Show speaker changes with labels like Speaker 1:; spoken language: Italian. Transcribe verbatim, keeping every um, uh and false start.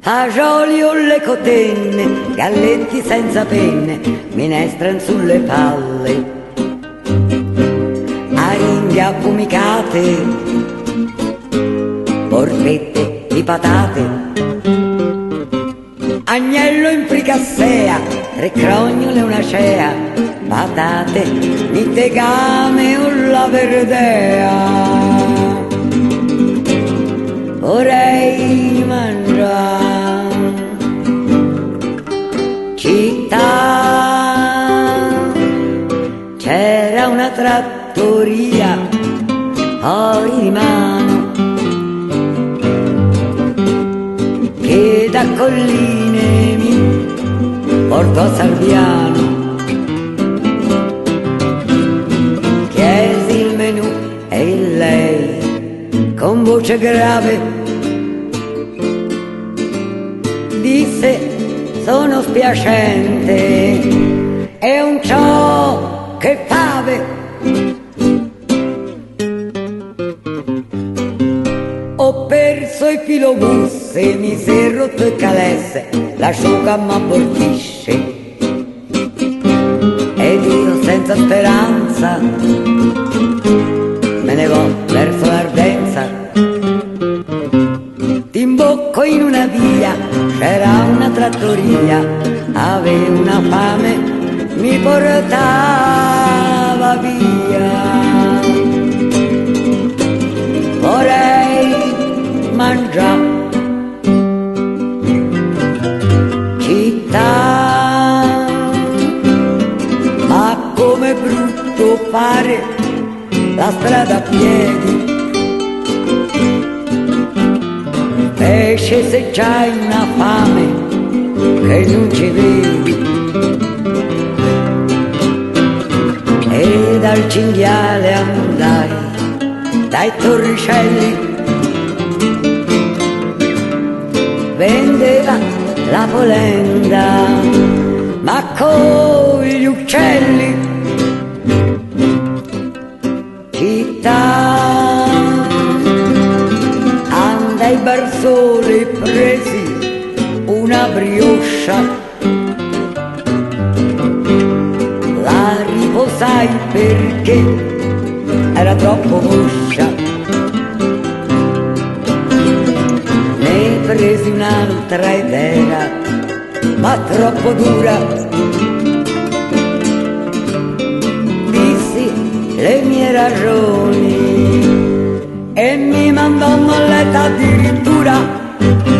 Speaker 1: fagioli o le cotenne, galletti senza penne, minestran sulle palle, aringhe affumicate, porpette di patate, agnello in fricassea, tre crognole e una cea, patate, ni tegame o la verdea. Vorrei mangiare città, c'era una trattoria fuori di mano che da Colline mi portò a Salviano. Chiesi il menù e lei con voce grave disse: sono spiacente, è un ciò che fave. Ho perso il filobus e mi si è rotto il calesse, l'asciuga m'abortisce ed io senza speranza me ne vo verso l'Ardenza. T'imbocco in una via, c'era una trattoria, avevo una fame, mi portava via. Vorrei mangiare città, ma come brutto fare la strada a piedi, specie se c'hai una fame che non ci vedi. E dal cinghiale andai dai Torricelli, vendeva la polenta ma con gli uccelli. Città, andai Barsole, presi una brioscia, la riposai perché era troppo moscia. Ne presi un'altra ed era ma troppo dura. Dissi le mie ragioni e mi mandò a letto addirittura.